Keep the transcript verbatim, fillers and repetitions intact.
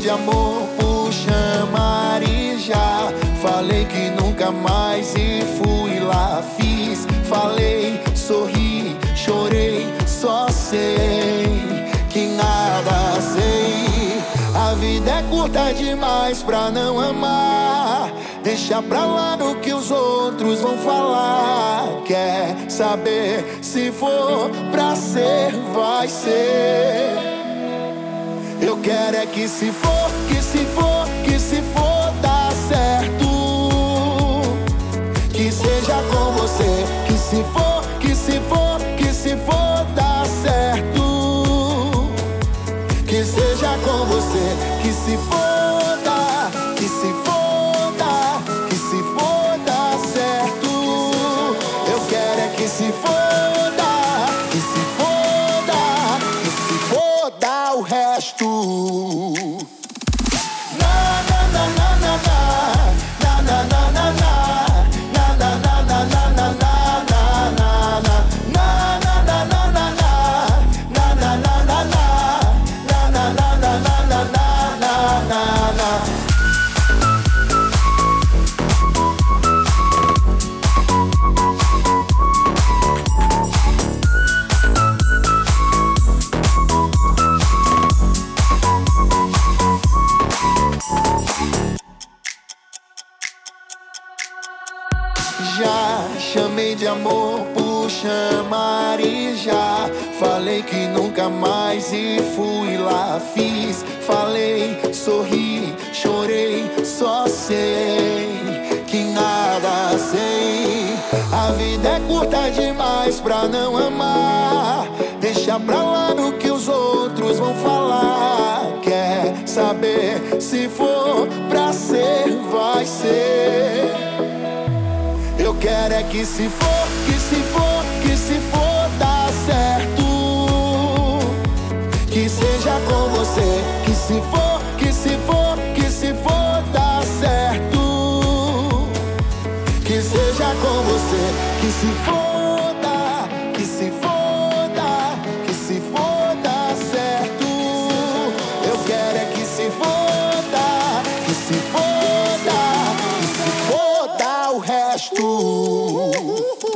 amor por chamar e já falei que nunca mais e fui lá, fiz, falei, sorri, chorei, só sei que nada sei. A vida é curta demais pra não amar. Deixa pra lá no que os outros vão falar. Quer saber, se for pra ser, vai ser. Eu quero é que se for, que se for, que se for dar certo, que seja com você. Que se for, que se for, que se for dar certo, que seja com você. Que se for dar, que se for dar, que se for dar certo. Eu quero é que se for dar, que se for dar, que se for dar o resto. Na na na na na na na na na na na na na na na na na na. Já chamei de amor por chamar e já falei que nunca mais e fui lá, fiz, falei, sorri, chorei, só sei que nada sei. A vida é curta demais pra não amar. Deixa pra lá no que os outros vão falar. Quer saber, se for pra ser, vai ser. Eu quero é que se for, que se for, que se for dar certo, que seja com você. Que se for, que se for, que se for dar certo, que seja com você. Que se for dar, que se for dar, que se for dar certo. Eu quero é que se for dar, que se for dar, que se for dar o resto.